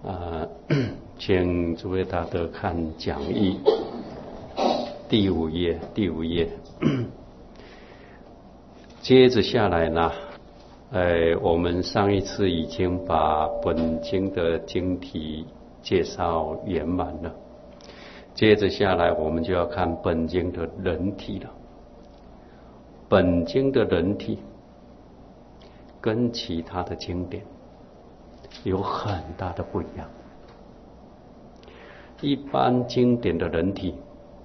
请诸位大德看讲义第五页。接着下来呢，我们上一次已经把本经的经题介绍圆满了。接着下来，我们就要看本经的人体了。本经的人体跟其他的经典有很大的不一样。一般经典的人体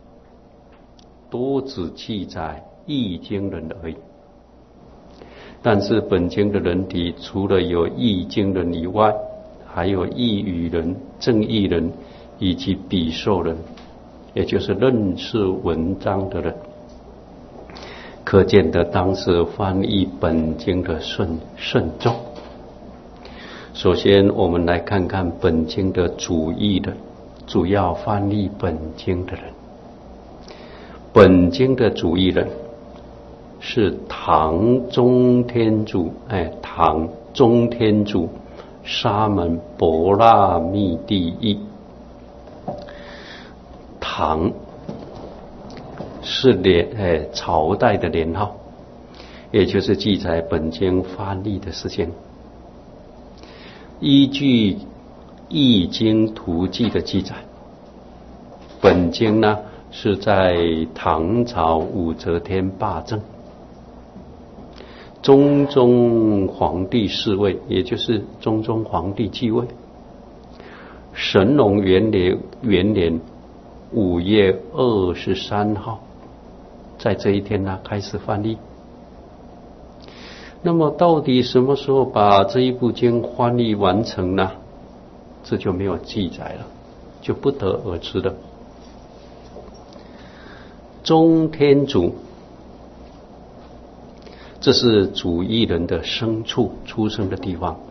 都只记载易经人而已，但是本经的人体除了有易经人以外，还有易语人、正义人以及笔受人，也就是认识文章的人。可见的当时翻译本经的慎重。首先我们来看看本经的主译人，主要翻译本经的人。本经的主译人是唐中天竺沙门婆拉密第译。唐是朝代的年号，也就是记载本经翻译的时间。依据《易经图记》的记载，本经呢是在唐朝武则天罢政，中宗皇帝嗣位，也就是中宗皇帝继位，神龙元年5月23号，在这一天呢开始翻译。那么到底什么时候把这一部经翻译完成呢？这就没有记载了，就不得而知了。中天竺，这是主译人的生处，出生的地方。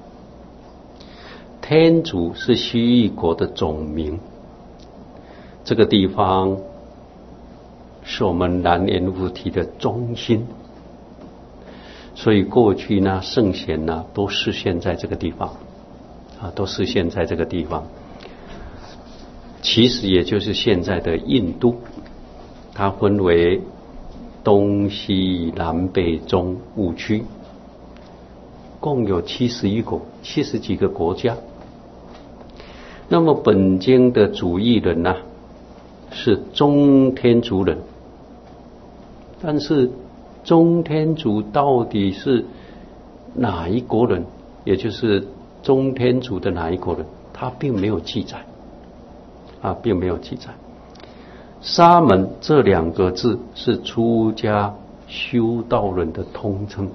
天竺是西域国的总名，这个地方是我们南阎浮提的中心，所以过去呢圣贤呢都示现在这个地方都示现在这个地方。其实也就是现在的印度，它分为东西南北中5区，共有70几个国家。那么本经的主译人呢是中天竺人，但是中天竺到底是哪一国人，也就是中天竺的哪一国人，他并没有记载并没有记载。沙门这2个字是出家修道人的通称，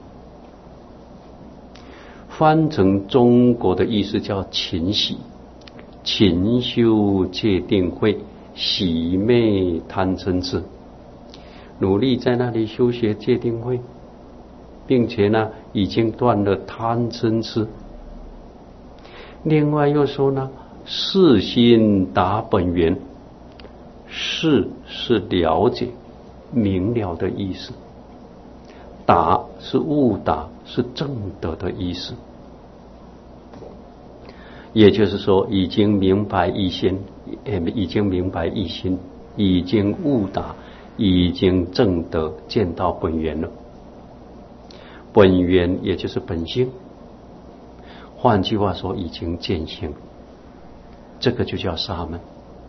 翻成中国的意思叫勤习，勤修戒定慧，洗灭贪嗔痴，努力在那里修学戒定慧，并且呢已经断了贪嗔痴。另外又说呢，事心达本源，事是了解明了的意思，达是悟达，是正德的意思。也就是说已经明白一心，已经悟达，已经正德，见到本源了。本源也就是本性，换句话说已经见性，这个就叫沙门。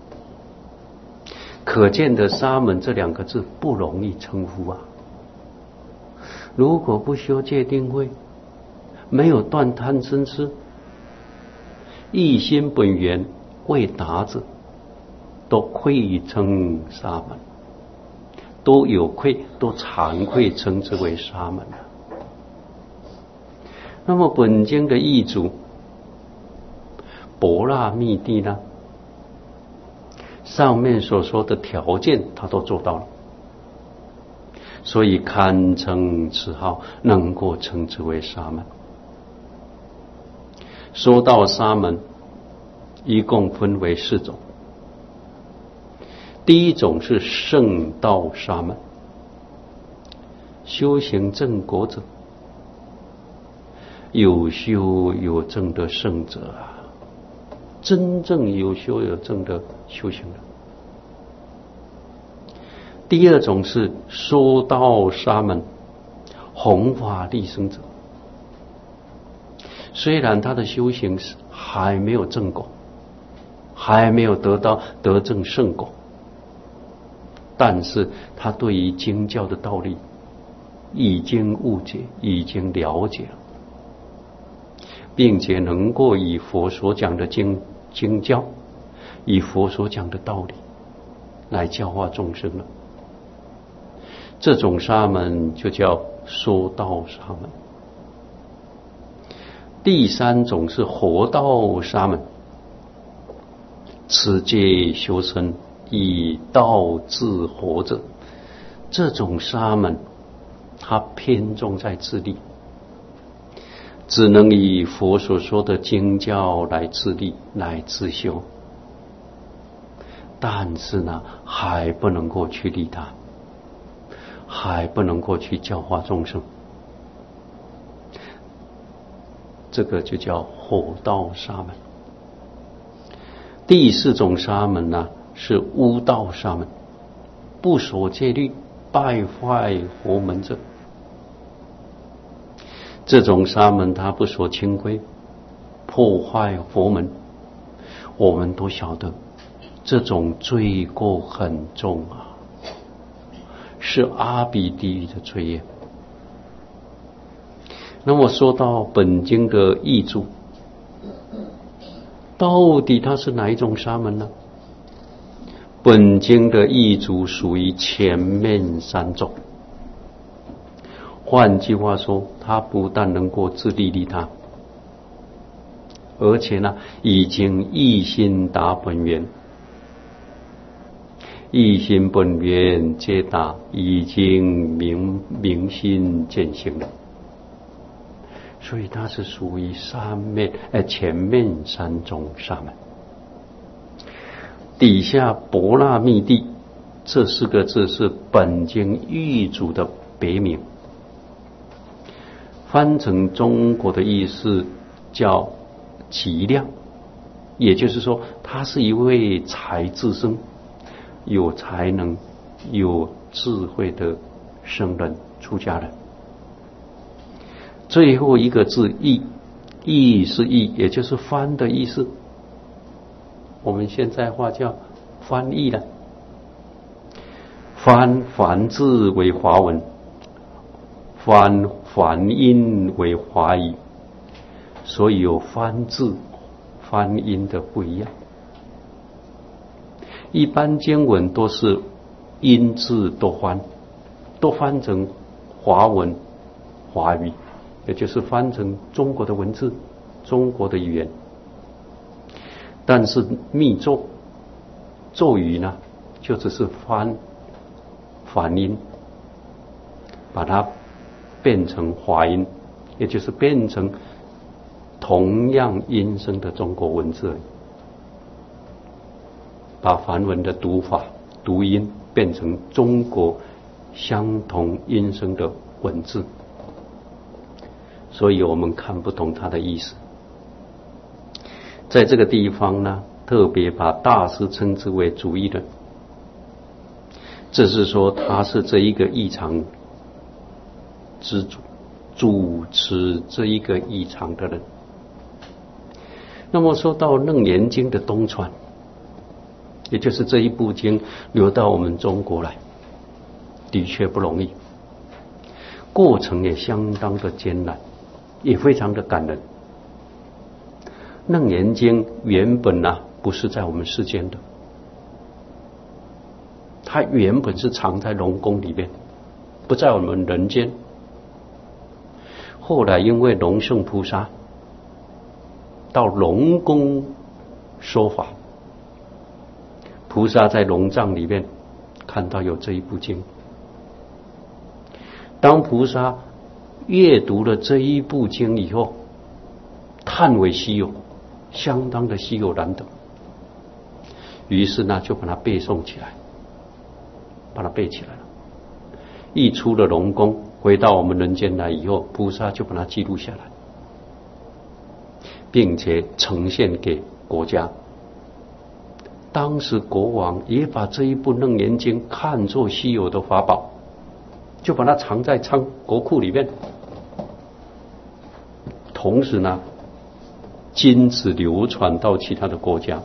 可见的沙门这2个字不容易称呼如果不修戒定慧，没有断贪嗔痴，一心本源未达者，都愧称沙门，都有愧，都惭愧称之为沙门了。那么本经的译主婆拉密地呢，上面所说的条件他都做到了，所以堪称此号，能够称之为沙门。说到沙门，一共分为4种。第一种是圣道沙门，修行正果者，有修有证的圣者真正有修有证的修行人。第二种是说道沙门，弘法利生者。虽然他的修行还没有正果，还没有得证圣果，但是他对于经教的道理已经悟解，已经了解了，并且能够以佛所讲的经教，以佛所讲的道理来教化众生了。这种沙门就叫说道沙门。第三种是活道沙门，持戒修身，以道治活者。这种沙门他偏重在自利，只能以佛所说的经教来自利，来自修，但是呢还不能够去利他，还不能够去教化众生。这个就叫火道沙门。第四种沙门呢是巫道沙门，不守戒律，败坏佛门者。这种沙门他不守清规，破坏佛门，我们都晓得这种罪过很重啊，是阿鼻地狱的罪业。那么说到本经的译注，到底它是哪一种沙门呢？本经的译注属于前面三种。换句话说，它不但能够自利利他，而且呢已经一心达本源，一心本源皆达，已经明心见性了。所以它是属于前面三种沙门。底下博那密地这四个字是本经译注的别名，翻成中国的意思叫极量，也就是说他是一位才智生、有才能、有智慧的圣人、出家人。最后一个字译，译是译，也就是翻的意思。我们现在话叫翻译了，梵字为华文，梵音为华语，所以有翻字翻音的不一样。一般经文都是音字都翻成华文华语，也就是翻成中国的文字，中国的语言。但是密咒语呢，就只是梵音，把它变成华音，也就是变成同样音声的中国文字而已，把梵文的读法读音变成中国相同音声的文字，所以我们看不懂它的意思。在这个地方呢，特别把大师称之为主译人，这是说他是这一个异常之主持这一个异常的人。那么说到楞严经的东传，也就是这一部经流到我们中国来，的确不容易，过程也相当的艰难，也非常的感人。楞严经原本不是在我们世间的，它原本是藏在龙宫里面，不在我们人间。后来因为龙圣菩萨到龙宫说法，菩萨在龙藏里面看到有这一部经，当菩萨阅读了这一部经以后，叹为稀有，相当的稀有难得，于是呢就把它背诵起来，把它背起来了。一出了龙宫，回到我们人间来以后，菩萨就把它记录下来，并且呈现给国家。当时国王也把这一部《楞严经》看作稀有的法宝，就把它藏在国库里面。同时呢，禁止流传到其他的国家。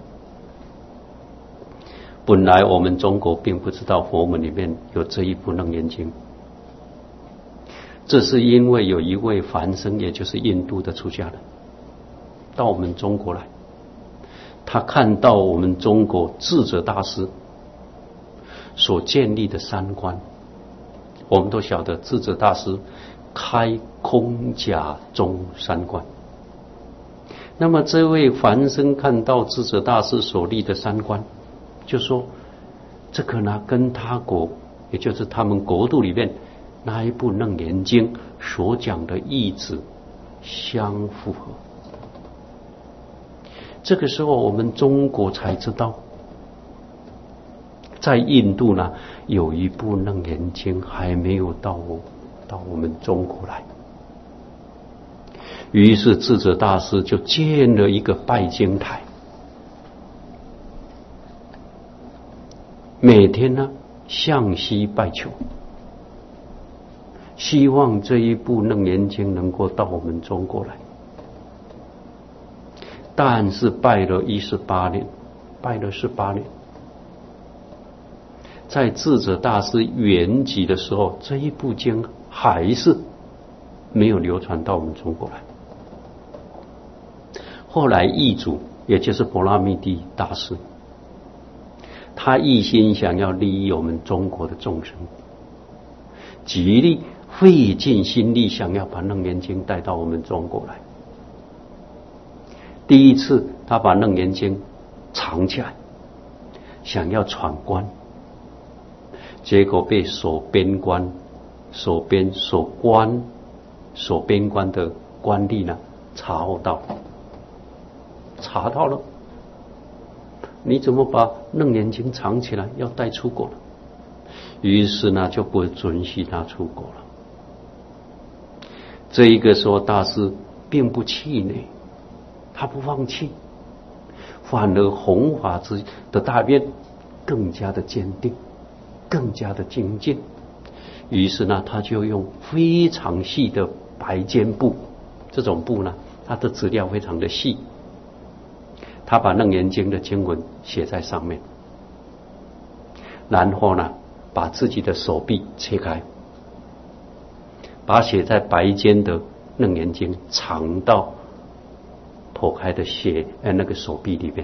本来我们中国并不知道佛门里面有这一部《楞严经》，这是因为有一位梵僧，也就是印度的出家人，到我们中国来，他看到我们中国智者大师所建立的三观。我们都晓得智者大师开空假中三观，那么这位梵僧看到智者大师所立的三观，就说这个呢跟他国，也就是他们国度里面那一部《楞严经》所讲的义旨相符合。这个时候我们中国才知道，在印度呢有一部《楞严经》还没有到我们中国来。于是智者大师就建了一个拜经台，每天呢向西拜求，希望这一部《楞严经》能够到我们中国来。但是拜了18年，拜了18年，在智者大师圆寂的时候，这一部经还是没有流传到我们中国来。后来义祖，也就是婆拉密帝大师，他一心想要利益我们中国的众生，极力费尽心力想要把《楞严经》带到我们中国来。第一次他把《楞严经》藏起来，想要闯关，结果被守边关的官吏呢查到了，你怎么把《楞严经》藏起来，要带出国了？于是呢就不准许他出国了。这一个时候大师并不气馁，他不放弃，反而弘法的大愿更加的坚定，更加的精进。于是呢他就用非常细的白笺布，这种布呢它的质料非常的细，他把《楞严经》的经文写在上面，然后呢把自己的手臂切开，把写在白笺的《楞严经》藏到剖开的那个手臂里面。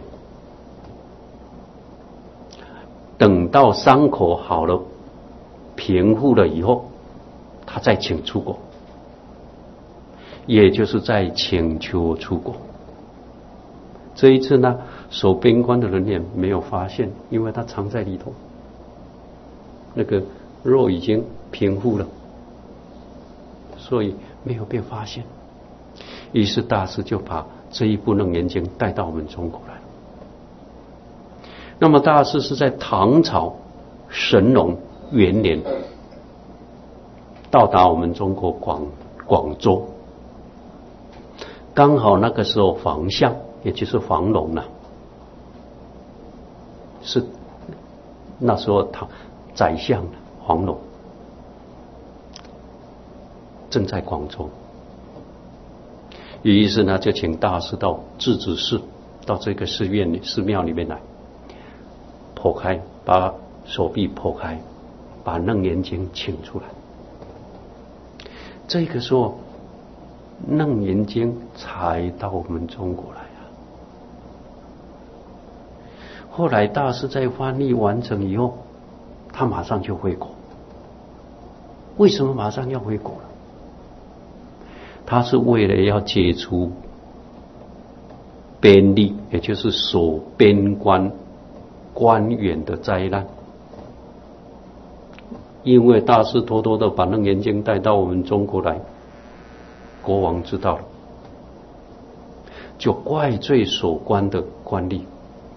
等到伤口好了，平复了以后，他再请出国，也就是在请求出国。这一次呢，守边关的人也没有发现，因为他藏在里头，那个肉已经平复了，所以没有被发现。于是大师就把这一部《楞严经》带到我们中国来了。那么大师是在唐朝神农元年到达我们中国广州，刚好那个时候房相，也就是房龙啊，是那时候他宰相黄龙正在广州。于是呢就请大师到智子寺，到这个寺庙里面来，剖开，把手臂剖开，把《楞严经》请出来。这个时候《楞严经》才到我们中国来啊。后来大师在翻译完成以后，他马上就回国。为什么马上要回国了？他是为了要解除边吏，也就是守边关官员的灾难。因为大师偷偷的把《楞严经》带到我们中国来，国王知道了，就怪罪守关的官吏。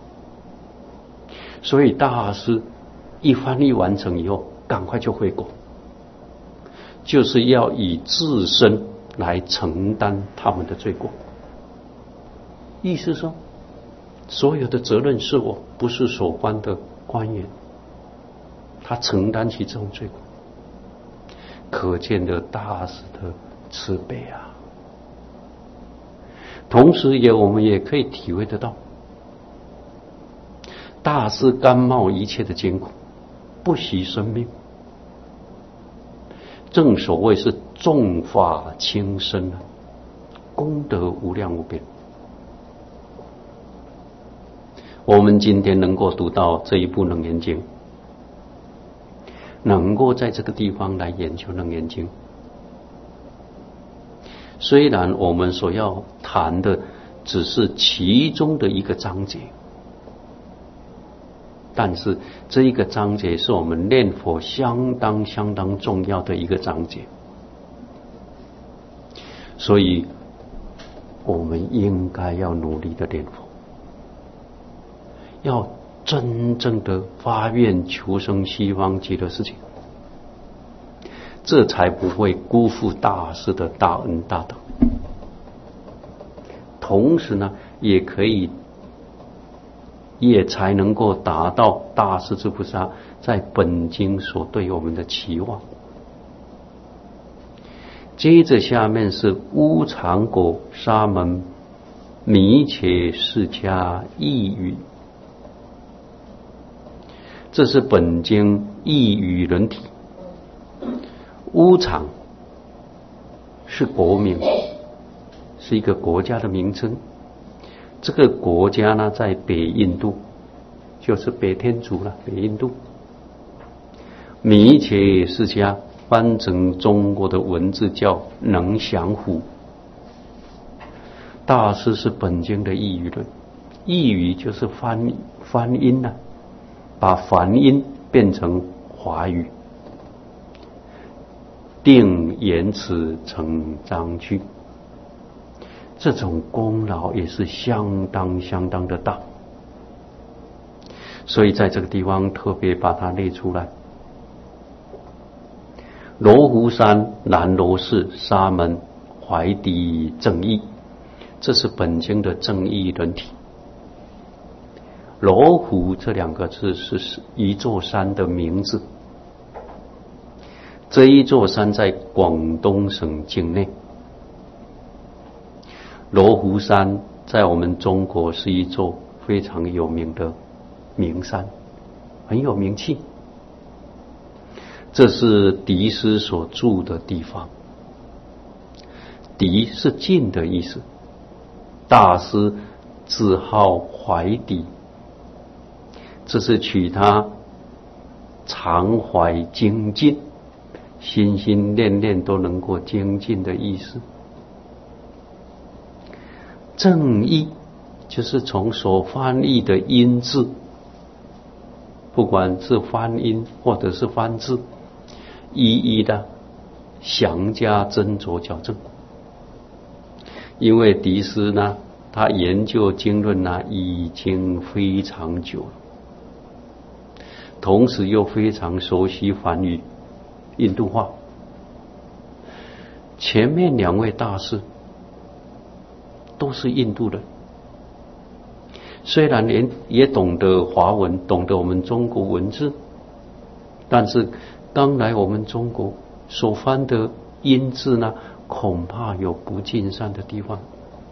所以大师一翻译完成以后，赶快就回国，就是要以自身来承担他们的罪过。意思说， 所有的责任是我，不是所关的官员，他承担起这种罪过，可见的大师的慈悲啊。同时我们也可以体会得到，大师甘冒一切的艰苦，不惜生命，正所谓是重法轻身啊，功德无量无边。我们今天能够读到这一部《楞严经》，能够在这个地方来研究《楞严经》，虽然我们所要谈的只是其中的一个章节，但是这一个章节是我们念佛相当重要的一个章节，所以我们应该要努力的念佛，要真正的发愿求生西方极乐世界，这才不会辜负大师的大恩大德。同时呢，也才能够达到大势至菩萨在本经所对我们的期望。接着下面是乌常果沙门弥切释迦译语，这是本经译语人体。乌常是国名，是一个国家的名称。这个国家呢，在北印度，就是北天竺了，北印度。弥切释迦翻成中国的文字叫能降伏。大师是本经的译语人，译语就是翻音啊，把梵音变成华语，定言辞成章句。这种功劳也是相当的大，所以在这个地方特别把它列出来。罗湖山南罗寺沙门怀底正义，这是本经的正义人体。罗湖这两个字是一座山的名字，这一座山在广东省境内。罗湖山在我们中国是一座非常有名的名山，很有名气。这是敌师所住的地方，敌是近的意思，大师自号怀底，这是取他常怀精进，心心念念都能够精进的意思。正义就是从所翻译的音字，不管是翻音或者是翻字，一一的详加斟酌矫正。因为敌师呢，他研究经论呢已经非常久了，同时又非常熟悉梵语印度话。前面两位大师都是印度人，虽然也懂得华文，懂得我们中国文字，但是刚来我们中国所翻的音字呢，恐怕有不尽善的地方。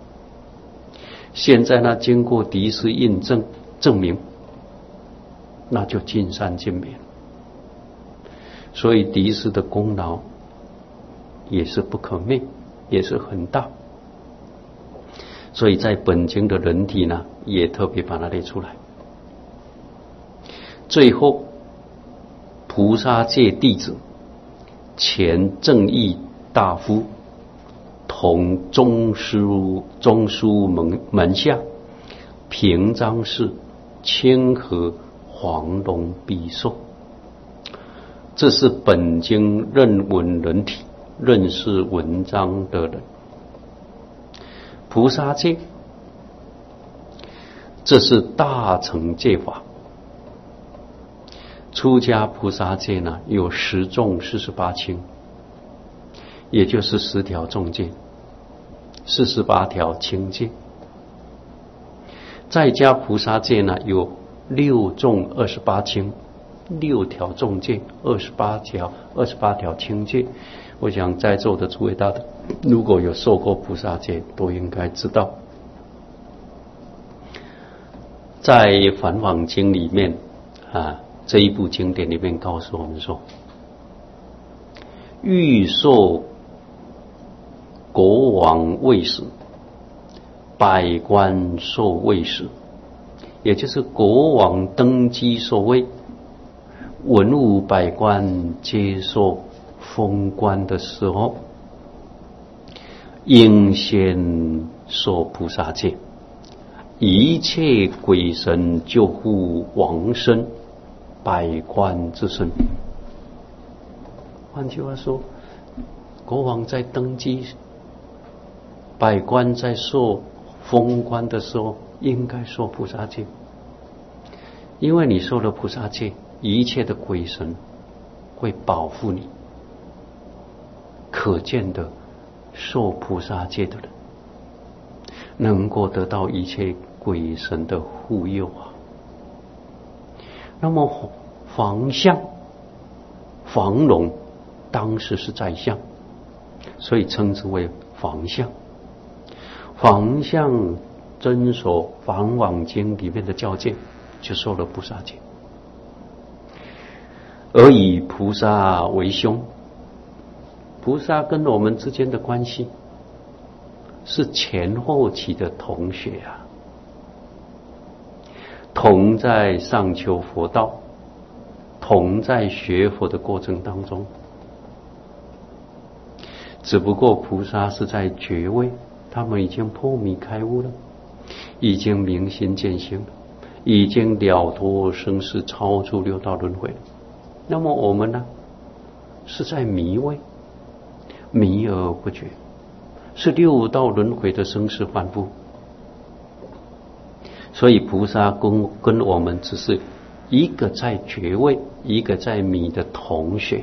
现在呢，经过敌师印证明，那就尽善尽美了。所以敌师的功劳也是不可灭，也是很大。所以在本经的人体呢，也特别把它列出来。最后，菩萨戒弟子前正义大夫同中书门下平章事清河黄龙必寿，这是本经认文人体认识文章的人。菩萨戒，这是大乘戒法。出家菩萨戒呢，有10重48轻，也就是10条重戒，48条轻戒。 在家菩萨戒呢，有6重28轻，6条重戒，28条轻戒。我想在座的诸位大德，如果有受过菩萨戒，都应该知道。在《梵网经》里面这一部经典里面告诉我们说，欲受国王位时，百官受位时，也就是国王登基受位，文武百官接受封官的时候，应先受菩萨戒。一切鬼神救护王身，百官之身。换句话说，国王在登基，百官在受封官的时候，应该受菩萨戒。因为你受了菩萨戒，一切的鬼神会保护你。可见的，受菩萨戒的人能够得到一切鬼神的护佑啊。那么房相、房龙当时是宰相，所以称之为房相。房相遵守《梵网经》里面的教戒，就受了菩萨戒，而以菩萨为兄。菩萨跟我们之间的关系是前后期的同学啊，同在上求佛道，同在学佛的过程当中。只不过菩萨是在觉位，他们已经破迷开悟了，已经明心见性了，已经了脱生死，超出6道轮回了。那么我们呢，是在迷位，迷而不觉，是6道轮回的生死反复。所以菩萨跟我们只是一个在觉位，一个在迷的同学，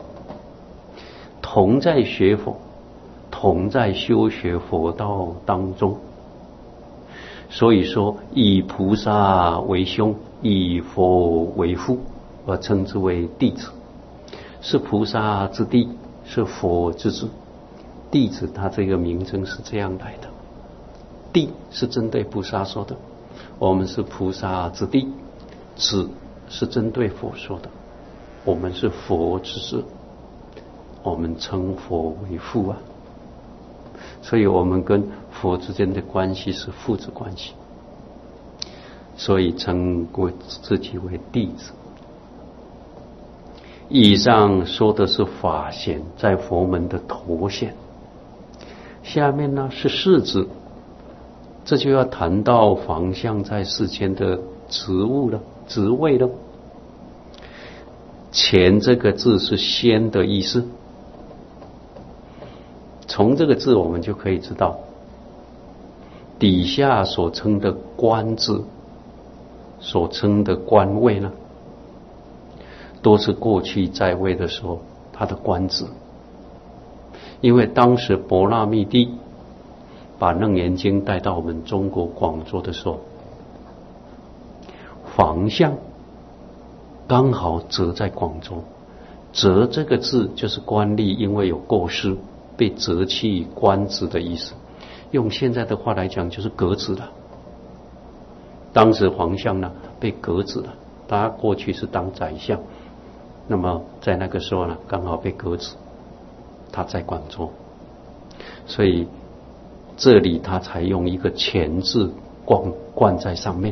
同在学佛，同在修学佛道当中。所以说，以菩萨为兄，以佛为父，而称之为弟子，是菩萨之弟，是佛之子。弟子他这个名称是这样来的，弟是针对菩萨说的，我们是菩萨之弟；子是针对佛说的，我们是佛之子，我们称佛为父啊。所以我们跟佛之间的关系是父子关系，所以称过自己为弟子。以上说的是法显，在佛门的头衔。下面呢是世子，这就要谈到房相在世间的职务了，职位了。前这个字是先的意思，从这个字我们就可以知道，底下所称的官字，所称的官位呢，都是过去在位的时候他的官职。因为当时婆那密帝把楞严经带到我们中国广州的时候，房相刚好择在广州。择这个字就是官吏因为有过失被择去官职的意思，用现在的话来讲就是革职了。当时房相呢被革职了，他过去是当宰相，那么在那个时候呢刚好被革职，他在广州，所以这里他才用一个前字冠在上面。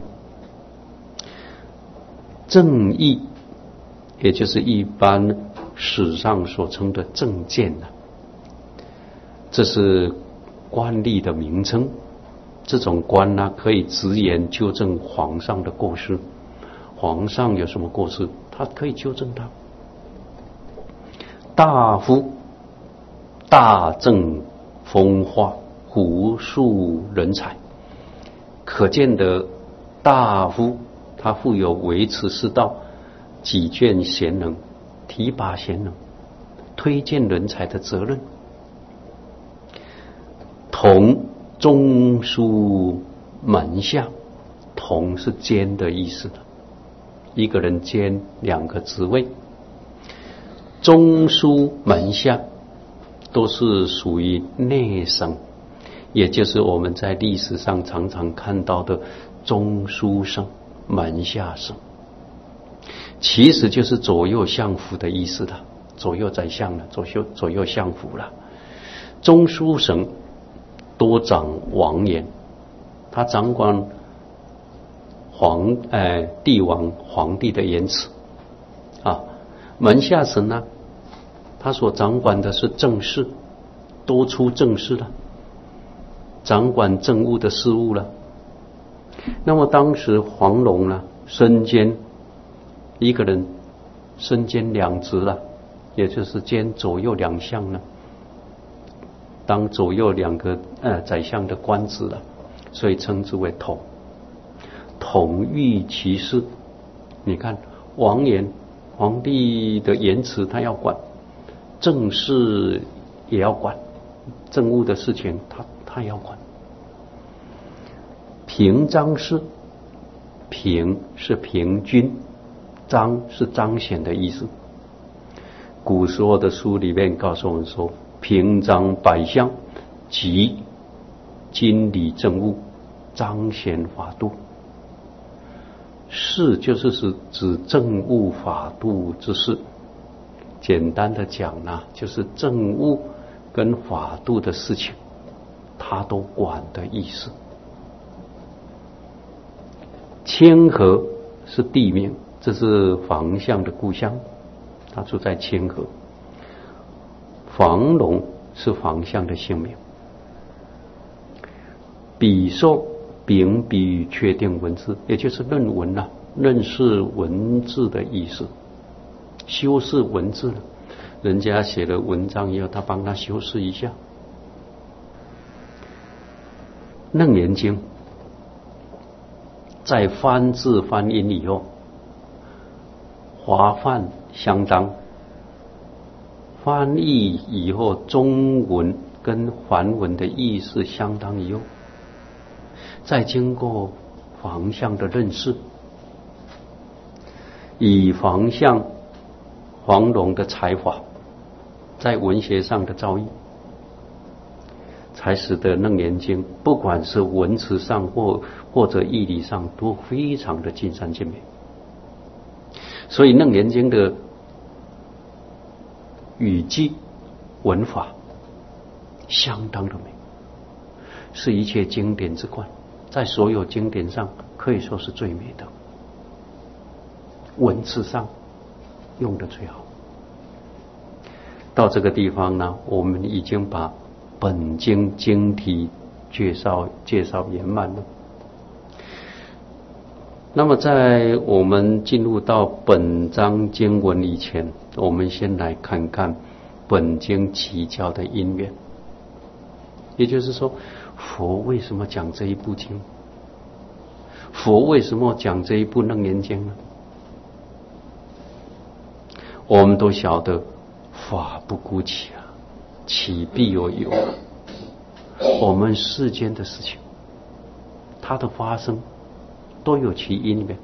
正义也就是一般史上所称的正见啊，这是官吏的名称。这种官呢可以直言纠正皇上的过失，皇上有什么过失他可以纠正他。大夫大政风化，胡庶人才，可见的大夫他负有维持世道、己眷贤能、提拔贤能、推荐人才的责任。同中书门下， 统是兼的意思的，一个人兼两个职位。中书门下都是属于内省，也就是我们在历史上常常看到的中书省、门下省，其实就是左右相辅的意思了，左右宰相了，左右相辅了。中书省多掌王言，他掌管帝王皇帝的言辞啊。门下省呢，他所掌管的是政事，多出政事了，掌管政务的事务了。那么当时黄龙呢，身兼一个人身兼两职了，也就是兼左右两相了，当左右两个宰相的官职了，所以称之为统。统御其事，你看王言，皇帝的言辞他要管，政事也要管，政务的事情他要管。平章事，平是平均，彰是彰显的意思。古时候的书里面告诉我们说，平章百项，即经理政务，彰显法度。事就是指政务法度之事，简单的讲呢，就是政务跟法度的事情他都管的意思。千和是地名，这是房相的故乡，他住在千和。房龙是房相的姓名。比寿秉笔确定文字，也就是论文啊，认识文字的意思，修饰文字，人家写了文章以后，他帮他修饰一下。楞严经在翻字翻音以后，华梵相当，翻译以后中文跟梵文的意思相当以后，再经过房相的认识，以房相黄龙的才华，在文学上的造诣，才使得楞严经不管是文辞上或者义理上都非常的尽善尽美。所以楞严经的语句文法相当的美，是一切经典之冠，在所有经典上可以说是最美的，文字上用的最好。到这个地方呢，我们已经把本经经题介绍圆满了。那么在我们进入到本章经文以前，我们先来看看本经起教的因缘。也就是说，佛为什么讲这一部经？佛为什么讲这一部楞严经呢？我们都晓得法不孤起啊，起必有有。我们世间的事情，它的发生都有其因缘，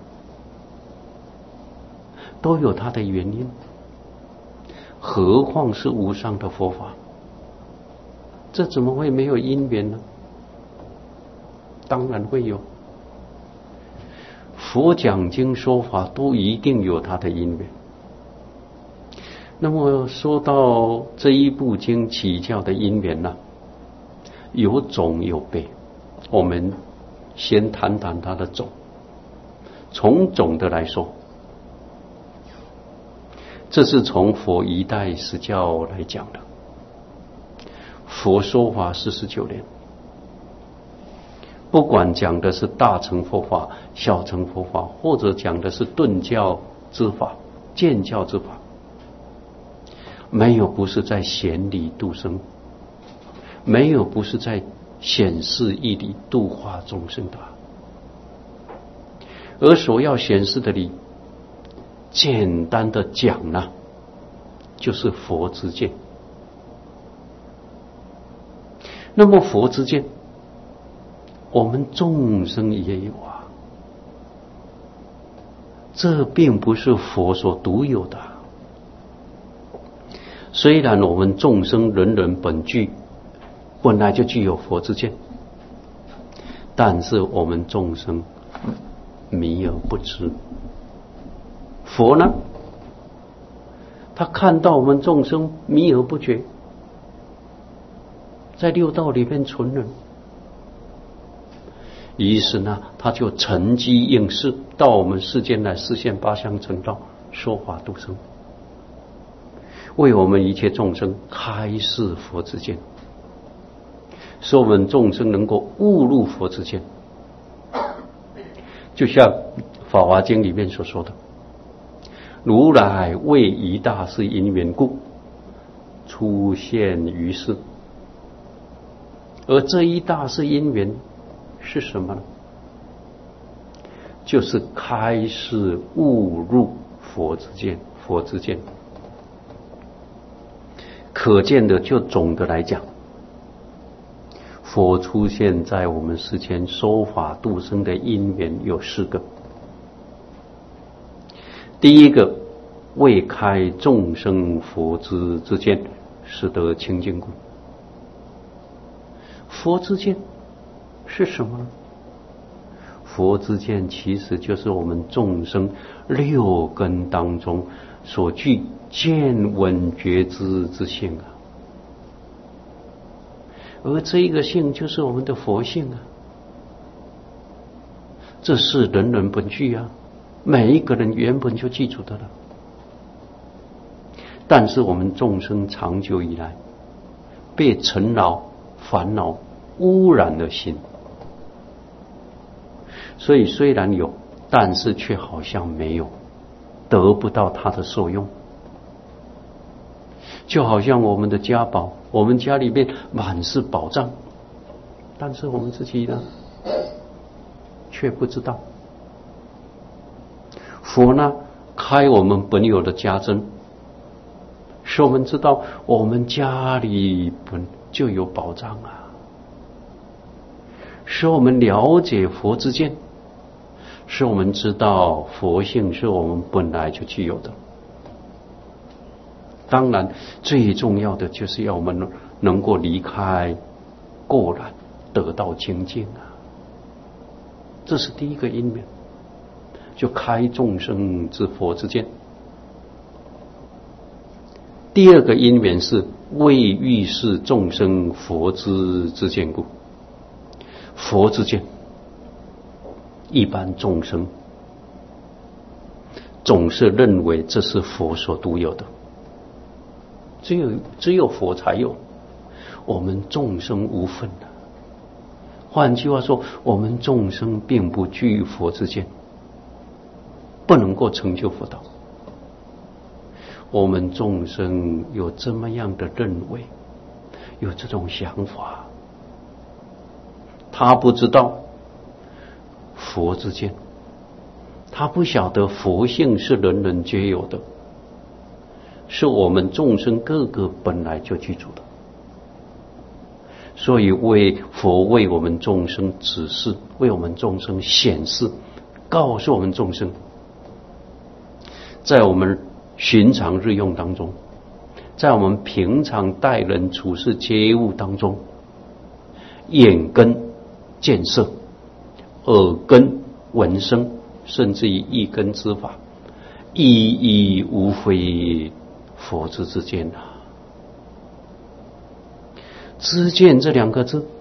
都有它的原因，何况是无上的佛法，这怎么会没有因缘呢？当然会有，佛讲经说法都一定有它的因缘。那么说到这一部经起教的因缘呢，有种有备，我们先谈谈它的种。从种的来说，这是从佛一代时教来讲的。佛说法49年，不管讲的是大乘佛法、小乘佛法，或者讲的是顿教之法、渐教之法，没有不是在显理度生，没有不是在显示义理度化众生的。而所要显示的理，简单的讲呢，就是佛之见。那么佛之见，我们众生也有啊。 这并不是佛所独有的。虽然我们众生人人本来就具有佛之见，但是我们众生迷而不知。佛呢，他看到我们众生迷而不觉，在六道里面存忍，于是呢，他就乘机应世，到我们世间来实现八相成道，说法度生，为我们一切众生开示佛之见，使我们众生能够悟入佛之见。就像《法华经》里面所说的，如来为一大事因缘故出现于世，而这一大事因缘是什么呢？就是开示悟入佛之见。佛之见可见的，就总的来讲，佛出现在我们世间说法度生的因缘有4个。第一个，为开众生佛之见，使得清净故。佛之见是什么呢？佛之见其实就是我们众生6根当中所具见闻觉知之性啊，而这一个性就是我们的佛性啊，这是人人本具啊，每一个人原本就记住的了。但是我们众生长久以来被尘劳烦恼污染了心，所以虽然有，但是却好像没有，得不到它的受用。就好像我们的家宝，我们家里面满是宝藏，但是我们自己呢却不知道。佛呢开我们本有的家珍，使我们知道我们家里本就有宝藏啊，使我们了解佛之见，使我们知道佛性是我们本来就具有的。当然最重要的就是要我们能够离开过染，得到清净啊，这是第一个因缘，就开众生之佛之见。第二个因缘是为欲示众生佛之见故。佛之见，一般众生总是认为这是佛所独有的，只有佛才有，我们众生无分的。换句话说，我们众生并不具佛之见，不能够成就佛道。我们众生有这么样的认为，有这种想法，他不知道佛之见，他不晓得佛性是人人皆有的，是我们众生各个本来就具足的。所以佛为我们众生指示，为我们众生显示，告诉我们众生，在我们寻常日用当中，在我们平常待人处事接物当中，眼根见色，耳根闻声，甚至于意根知法，一一无非佛之见啊。知见这2个字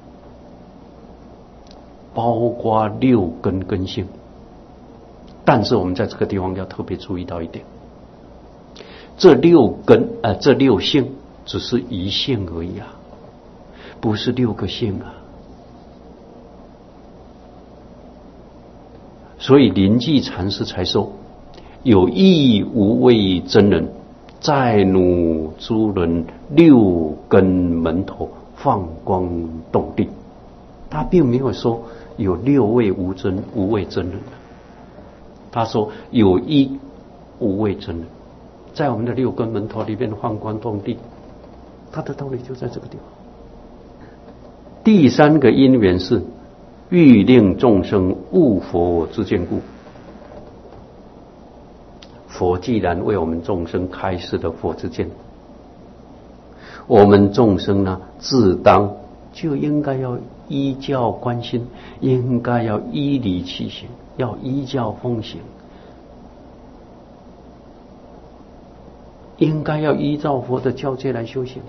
包括6根根性，但是我们在这个地方要特别注意到一点，这6根这6性只是一性而已啊，不是6个性啊。所以临济禅师才说，有意无畏真人，在努诸人6根门头，放光动地。他并没有说有6位无畏真人，他说有一无畏真人，在我们的6根门头里面放光动地，他的道理就在这个地方。第3个因缘是欲令众生悟佛之见故。 佛既然为我们众生开示的佛之见，我们众生呢，自当就应该要依教观心，应该要依理起行，要依教奉行，应该要依照佛的教诫来修行。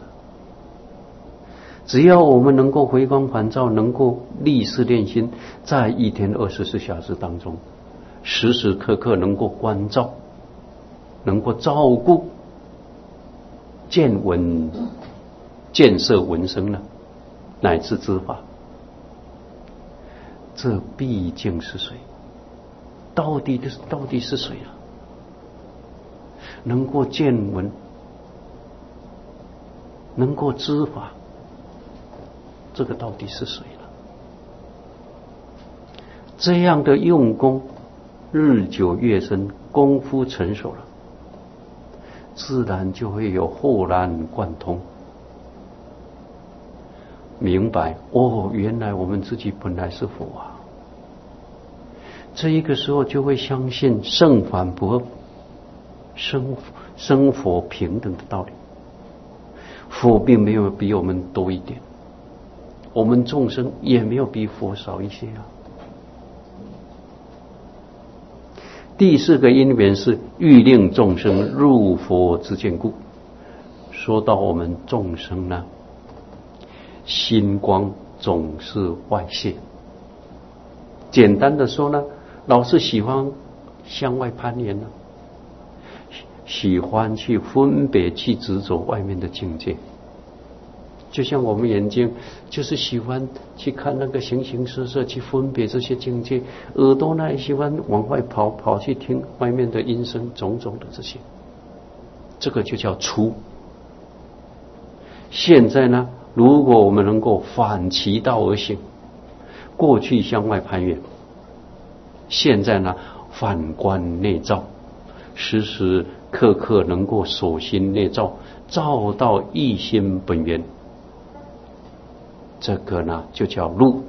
只要我们能够回光返照，能够立誓练心，在一天24小时当中，时时刻刻能够关照，能够照顾见色闻声呢，乃至知法，这毕竟是谁？到底是谁啊？能够见闻，能够知法，这个到底是谁了？这样的用功，日久月深，功夫成熟了，自然就会有豁然贯通，明白原来我们自己本来是佛啊！这一个时候就会相信圣凡不二，生佛平等的道理。佛并没有比我们多一点，我们众生也没有比佛少一些啊。第4个因缘是欲令众生入佛之见故。说到我们众生呢，心光总是外泄。简单的说呢，老是喜欢向外攀岩呢，喜欢去分别去执着外面的境界。就像我们眼睛就是喜欢去看那个形形色色，去分别这些境界，耳朵呢也喜欢往外跑去听外面的音声种种的这些，这个就叫粗。现在呢，如果我们能够反其道而行，过去向外攀缘，现在呢反观内照，时时刻刻能够守心内照，照到一心本源，这个呢就叫入，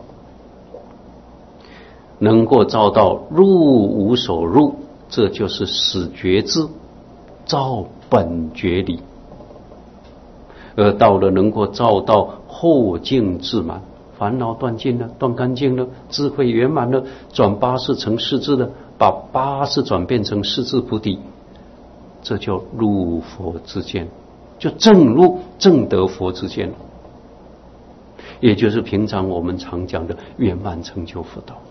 能够照到入无所入，这就是始觉智，照本觉理。而到了能够照到后净智满，烦恼断尽了，断干净了，智慧圆满了，转80成4智了，把80转变成4智菩提，这叫入佛之见，就正入正得佛之见，也就是平常我们常讲的圆满成就佛道。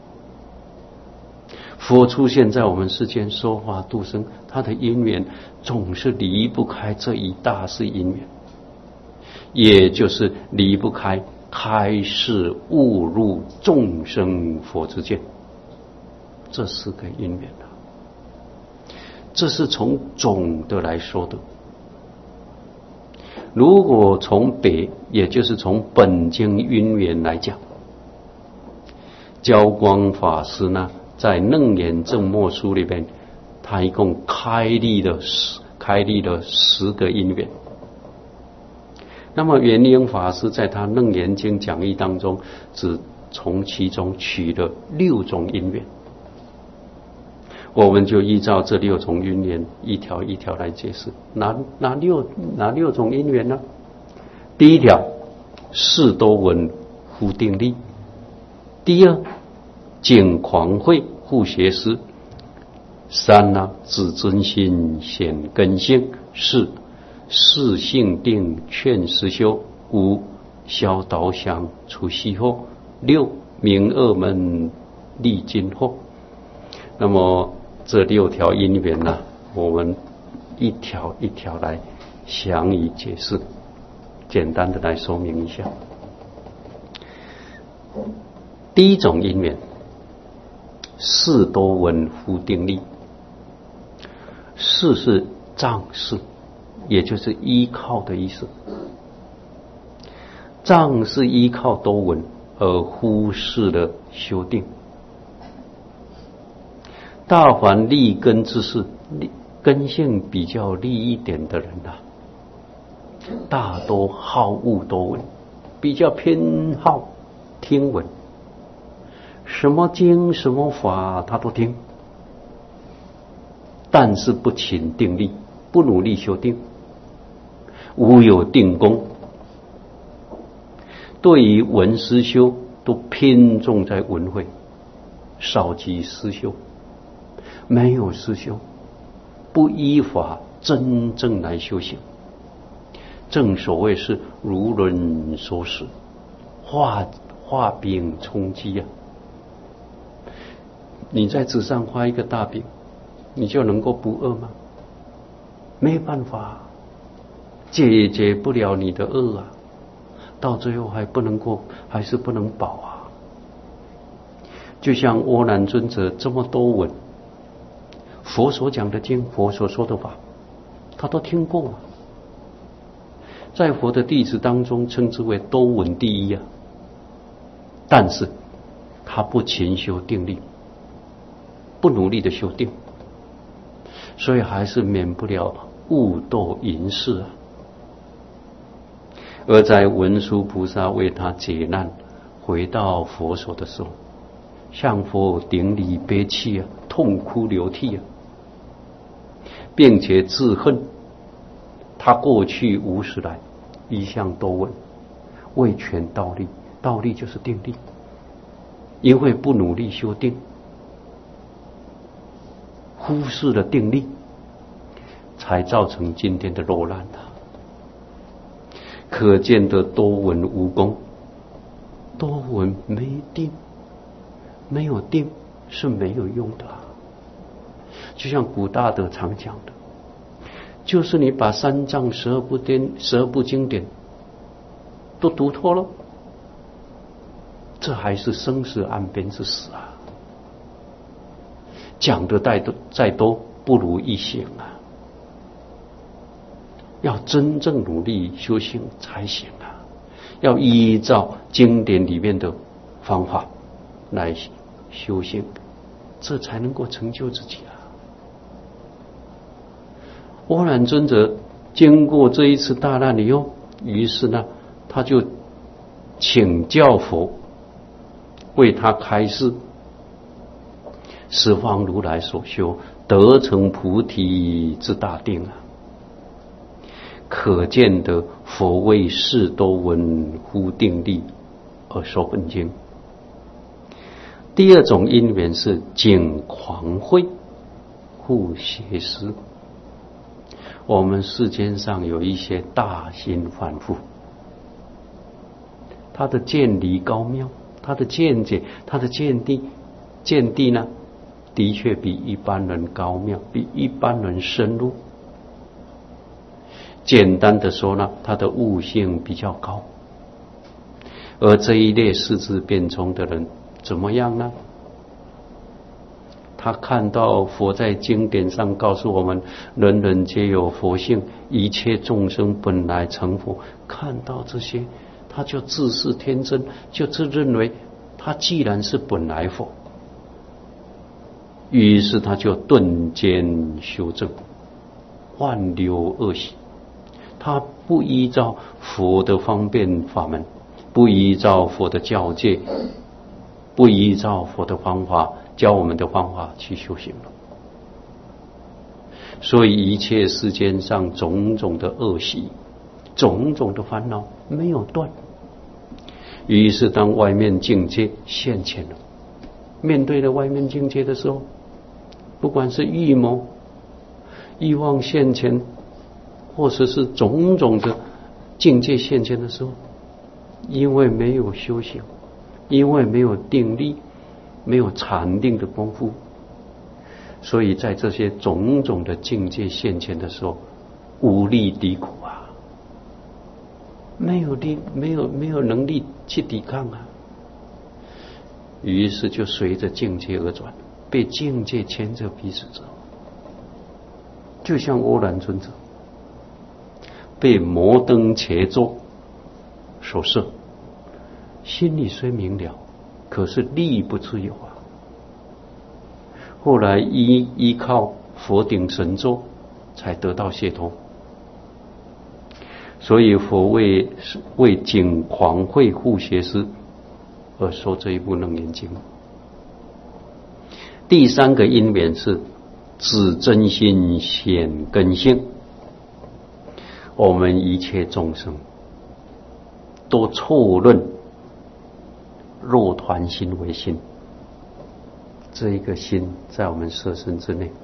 佛出现在我们世间说法度生，他的因缘总是离不开这一大事因缘，也就是离不开开示悟入众生佛之见，这4个因缘啊，这是从总的来说的。如果从别，也就是从本经因缘来讲，教光法师呢，在楞严正默书里边，他一共开立了10个因缘。那么圆英法师在他楞严经讲义当中，只从其中取了6种因缘。我们就依照这6种因缘一条一条来解释。哪6种因缘呢？第一条，事多闻互定力；第2，境狂慧互学思； 3呢，自尊心显根性； 4，事性定劝实修； 5，消导想除息惑； 6，明二门立今惑。那么这6条因缘呢，我们一条一条来详以解释，简单的来说明一下。第一种因缘，事多闻互定力。事是仗势，也就是依靠的意思。仗是依靠多闻而忽视了修定。大凡立根之事，根性比较利一点的人啊，大多好恶多闻，比较偏好听闻，什么经什么法他都听。 但是不勤定力，不努力修定，无有定功。对于文思修都偏重在文慧，少及思修，没有思修，不依法真正来修行。正所谓是如人所使，画饼充饥啊！你在纸上画一个大饼，你就能够不饿吗？没办法，解决不了你的饿啊！到最后还是不能饱啊！就像阿难尊者这么多闻，佛所讲的经，佛所说的法，他都听过啊。在佛的弟子当中，称之为多闻第一啊。但是他不勤修定力，不努力的修定，所以还是免不了误堕淫事啊。而在文殊菩萨为他解难回到佛所的时候，向佛顶礼悲泣啊，痛哭流涕啊，并且自恨他过去无始来一向多闻，未全道力，道力就是定力，因为不努力修定，忽视了定力，才造成今天的落难啊。可见的多闻无功，多闻没定，没有定是没有用的啊。就像古大德常讲的，就是你把三藏十二部经典都读透了，这还是生死岸边之时啊。讲的再多不如一行啊。要真正努力修行才行啊！要依照经典里面的方法来修行，这才能够成就自己啊！阿难尊者经过这一次大难以后，于是呢，他就请教佛，为他开示十方如来所修得成菩提之大定啊！可见的佛为世多闻忽定力而说本经。第二种因缘是景狂慧护邪师。我们世间上有一些大心凡夫，他的见离高妙，他的见解，他的见地呢，的确比一般人高妙，比一般人深入。简单的说呢，他的悟性比较高。而这一类四智辩聪的人怎么样呢？他看到佛在经典上告诉我们，人人皆有佛性，一切众生本来成佛，看到这些，他就自视天真，就自认为他既然是本来佛，于是他就顿间修正，万流恶习。他不依照佛的方便法门，不依照佛的教戒，不依照佛的方法教我们的方法去修行了。所以一切世间上种种的恶习，种种的烦恼没有断。于是当外面境界现前了，面对了外面境界的时候，不管是预谋、欲望现前，或者是种种的境界现前的时候，因为没有修行，因为没有定力，没有禅定的功夫，所以在这些种种的境界现前的时候，无力抵苦啊，没有能力去抵抗啊，于是就随着境界而转，被境界牵着鼻子走，就像阿难尊者被摩登伽座所摄，心里虽明了，可是力不自由啊。后来依靠佛顶神咒，才得到解脱。所以佛为景狂慧护邪师而说这一部楞严经。第三个因缘是自真心显根性。我们一切众生都错论若团心为心，这一个心在我们色身之内，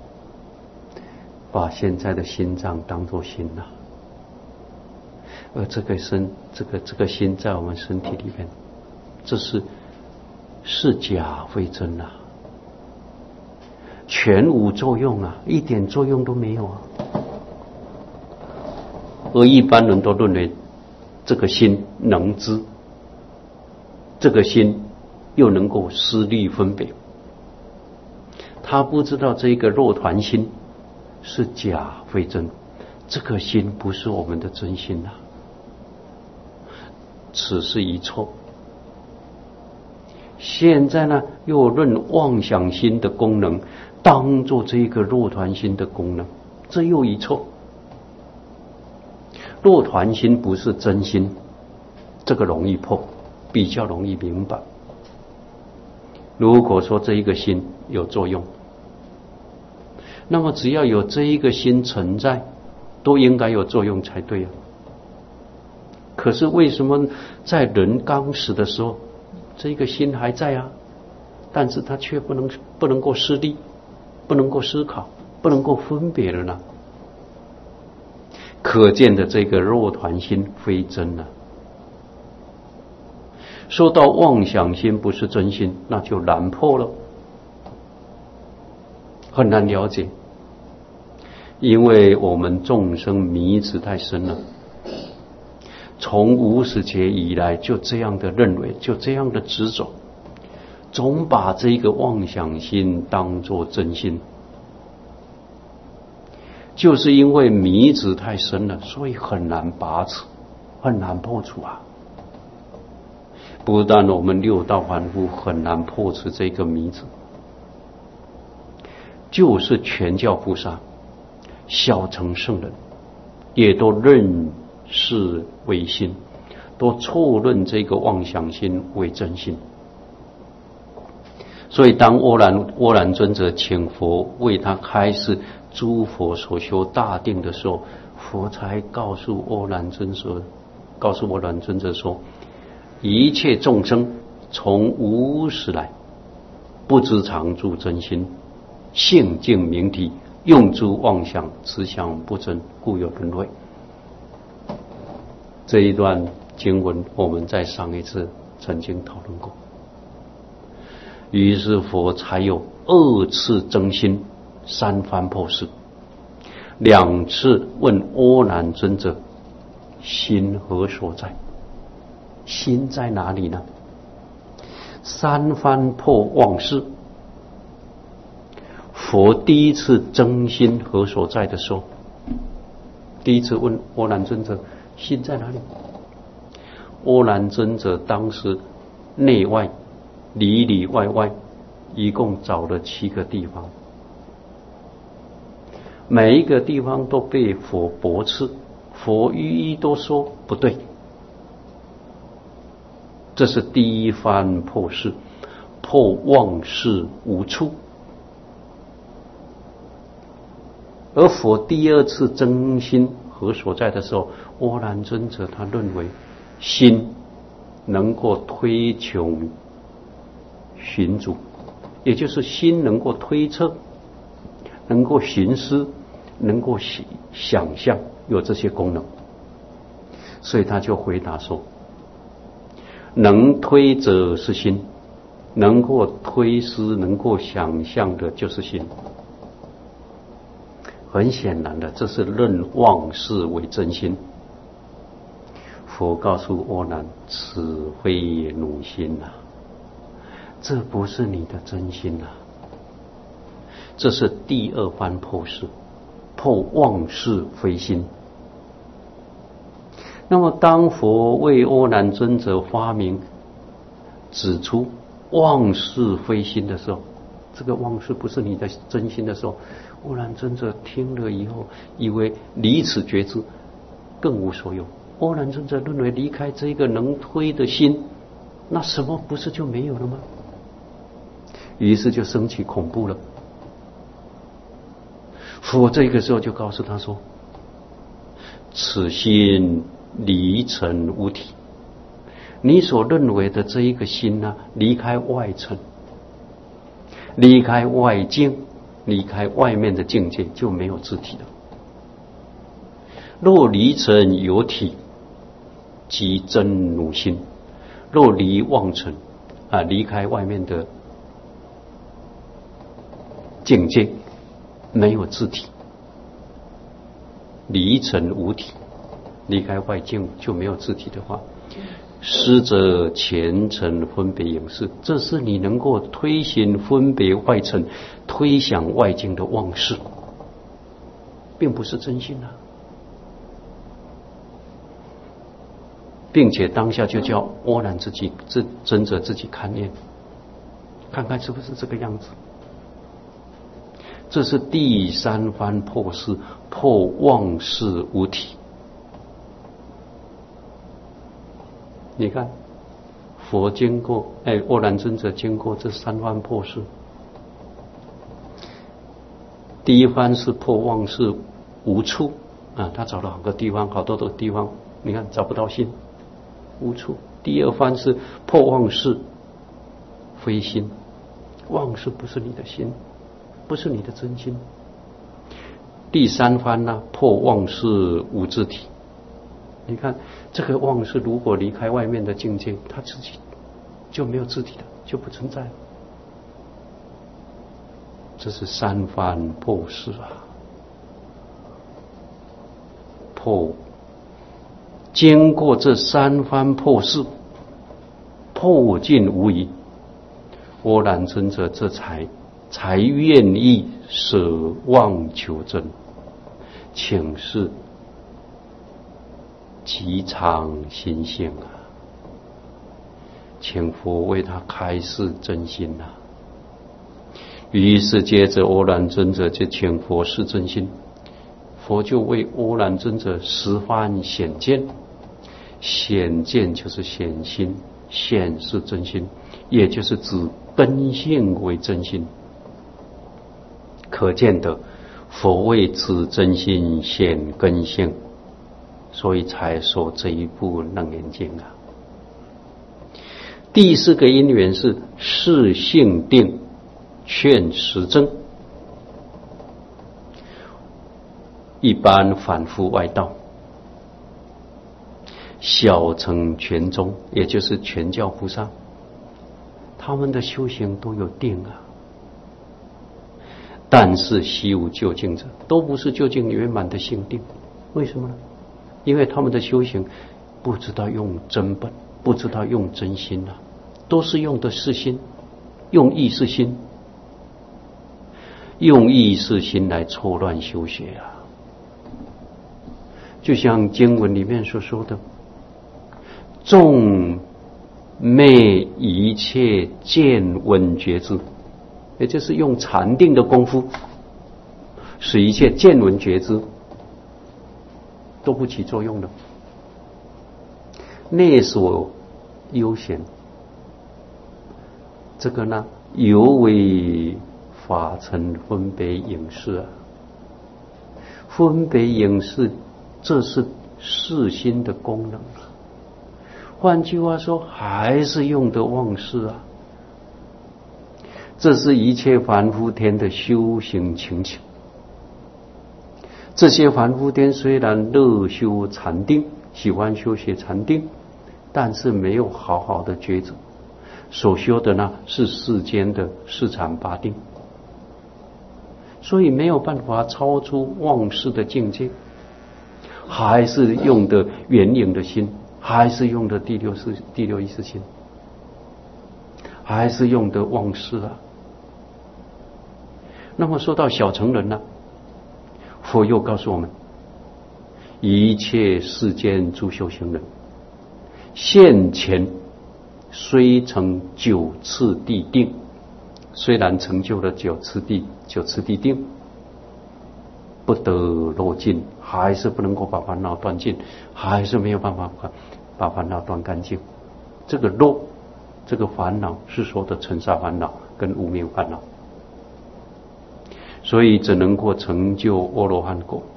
把现在的心脏当作心了，而这个心在我们身体里面，这是假非真啊，全无作用啊，一点作用都没有啊。而一般人都认为这个心能知，这个心又能够思虑分别，他不知道这个若团心是假非真，这个心不是我们的真心啊，此是一错。现在呢，又论妄想心的功能当作这个若团心的功能，这又一错。若团心不是真心，这个容易破，比较容易明白。如果说这一个心有作用，那么只要有这一个心存在，都应该有作用才对啊。可是为什么在人刚死的时候，这个心还在啊，但是他却不能够思虑，不能够思考，不能够分别了呢？可见的这个若团心非真啊。说到妄想心不是真心，那就难破了，很难了解，因为我们众生迷执太深了，从无始劫以来就这样的认为，就这样的执着，总把这个妄想心当作真心，就是因为迷执太深了，所以很难拔除，很难破除啊。不但我们六道凡夫很难破除这个迷执，就是全教菩萨、小乘圣人也都认识为心，都错认这个妄想心为真心。所以当阿难尊者请佛为他开示诸佛所修大定的时候，佛才告诉阿难尊者说，一切众生从无始来，不知常住真心，性净明体，用诸妄想，此想不真，故有轮回。这一段经文我们在上一次曾经讨论过，于是佛才有2次征心3番破事，2次问阿难尊者心何所在，心在哪里呢？3番破妄事，佛第一次征心何所在的时候，第一次问阿难尊者心在哪里？阿难尊者当时内外里里外外一共找了7个地方，每一个地方都被佛驳斥，佛一一都说不对。这是第一番破事，破妄事无处。而佛第2次征心何所在的时候，阿难尊者他认为心能够推穷寻主，也就是心能够推测，能够寻思，能够想象，有这些功能。所以他就回答说，能推者是心，能够推思，能够想象的就是心。很显然的，这是认妄事为真心。佛告诉阿难，此非汝心啊，这不是你的真心啊。这是第2番破事，破妄事非心。那么当佛为阿难尊者发明指出妄事非心的时候，这个妄事不是你的真心的时候，阿难尊者听了以后，以为离此觉知更无所有。阿难尊者认为离开这个能推的心，那什么不是就没有了吗？于是就升起恐怖了。 佛这个时候就告诉他说：此心离尘无体。你所认为的这一个心呢，离开外尘，离开外境，离开外面的境界，就没有自体了。若离尘有体，即真如心；若离妄尘离开外面的境界，没有自体。离尘无体，离开外境就没有自体的话，师者前尘分别影视，这是你能够推行分别外尘、推想外境的妄事，并不是真心啊。并且当下就叫阿难自己真者自己看念，看看是不是这个样子。这是第三番破事，破妄事无体。你看佛经过阿难尊者经过这三番破事。第一番是破妄事无处他找了好多地方，你看找不到心，无处。第二番是破妄事非心，妄事不是你的心，不是你的真心。第三番呢，破妄事无自体。你看这个妄事如果离开外面的境界，它自己就没有自体了，就不存在了。这是三番破事经过这三番破事，破尽无疑，阿难尊者这才愿意舍妄求真，请示极常心性请佛为他开示真心于是接着阿难尊者就请佛示真心，佛就为阿难尊者十番显见，显见就是显心，显是真心，也就是指根性为真心。可见的佛为指真心显根性，所以才说这一部楞严经第四个因缘是示性定劝实证。一般反复外道，小乘全宗，也就是全教菩萨，他们的修行都有定但是习无究竟者，都不是究竟圆满的性定。为什么呢？因为他们的修行不知道用真本，不知道用真心都是用的是心，用意识心，用意识心来错乱修学就像经文里面所说的，众昧一切见闻觉知，也就是用禅定的功夫，使一切见闻觉知都不起作用了。内所悠闲，这个呢，尤为法尘分别影视分别影视，这是视心的功能换句话说，还是用的妄事这是一切凡夫天的修行情形。这些凡夫天虽然乐修禅定，喜欢修学禅定，但是没有好好的觉知，所修的呢是世间的四禅八定，所以没有办法超出妄事的境界，还是用的圆影的心，还是用的第六意识心，还是用的妄事那么说到小乘人呢，佛又告诉我们，一切世间诸修行人，现前虽成九次第定，虽然成就了九次第定，不得落尽，还是不能够把烦恼断尽，还是没有办法把烦恼断干净。这个落，这个烦恼是说的尘沙烦恼跟无明烦恼。 所以只能够成就阿罗汉果。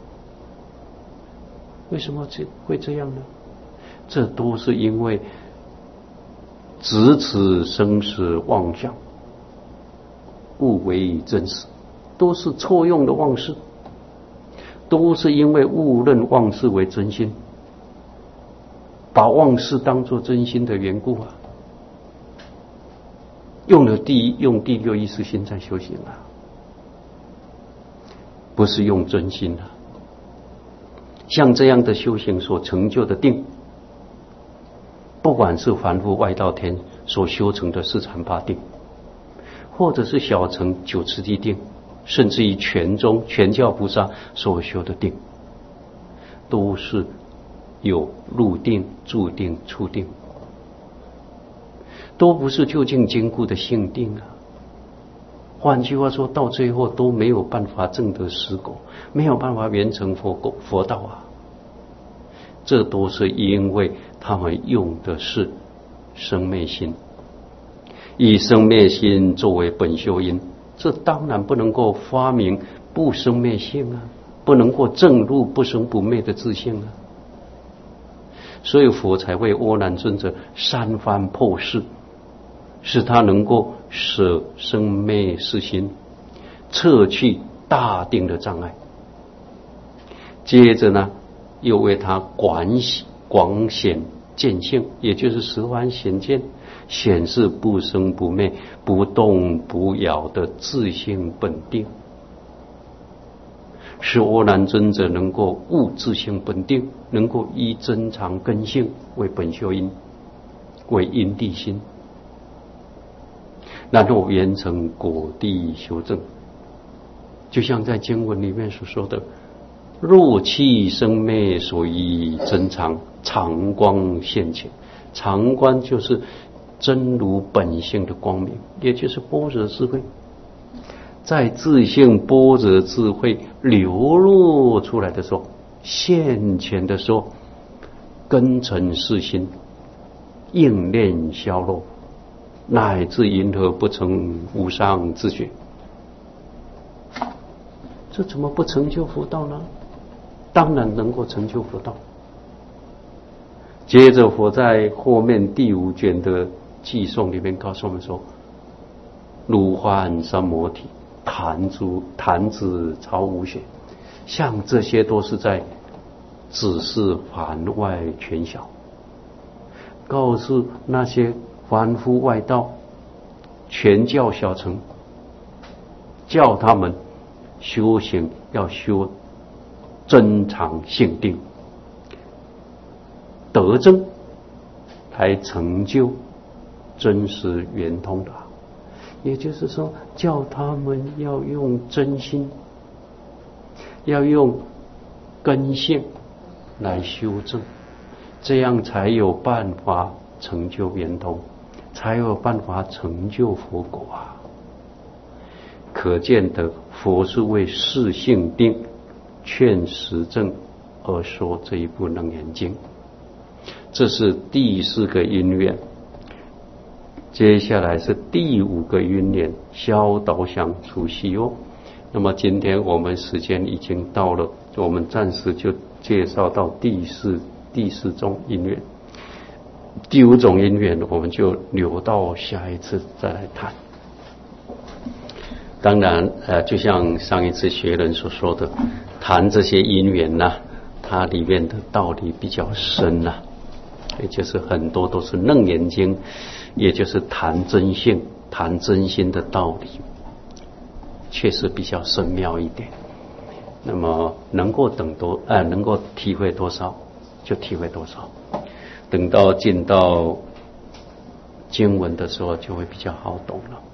为什么会这样呢？这都是因为执此生死妄想，误为真实，都是错用的妄事，都是因为误认妄事为真心，把妄事当作真心的缘故啊，用第六意识心在修行啊，不是用真心啊。像这样的修行所成就的定，不管是凡夫外道天所修成的四禅八定，或者是小乘九次第定，甚至于全教菩萨所修的定，都是有入定、住定、出定，都不是究竟坚固的性定啊。换句话说，到最后都没有办法证得实果，没有办法圆成佛道啊。这都是因为他们用的是生灭心，以生灭心作为本修因，这当然不能够发明不生灭性啊，不能够证入不生不灭的自性啊。所以佛才为阿难尊者三番破示，使他能够舍生灭四心，撤去大定的障碍。接着呢，又为他广显见性，也就是十方显见，显示不生不灭、不动不摇的自性本定，使阿难尊者能够悟自性本定，能够依真常根性为本修因，为因地心，然后圆成果地修正。就像在经文里面所说的，若气生灭所依真常，常光现前。常光就是真如本性的光明，也就是般若智慧，在自性般若智慧流露出来的时候，现前的时候，根尘世心应念消落，乃至因何不成无上自觉？这怎么不成就佛道呢？当然能够成就佛道。接着佛在后面第5卷的偈颂里面告诉我们说，如幻三摩体，弹指超无血，像这些都是在指示凡外权小，告诉那些凡夫外道全教小乘，叫他们修行要修真常性定，得证来成就真实圆通的。也就是说，叫他们要用真心，要用根性来修正，这样才有办法成就圆通，才有办法成就佛果啊。可见得佛是为示性定、劝实证而说这一部楞严经。这是第4个因缘。接下来是第5个因缘，消导想除息忧。那么今天我们时间已经到了，我们暂时就介绍到第四种因缘。第5种因缘我们就留到下一次再来谈。当然就像上一次学人所说的，谈这些因缘呢，它里面的道理比较深啊，也就是很多都是楞严经，也就是谈真性、谈真心的道理，确实比较深妙一点。那么能够能够体会多少就体会多少，等到进到经文的时候就会比较好懂了。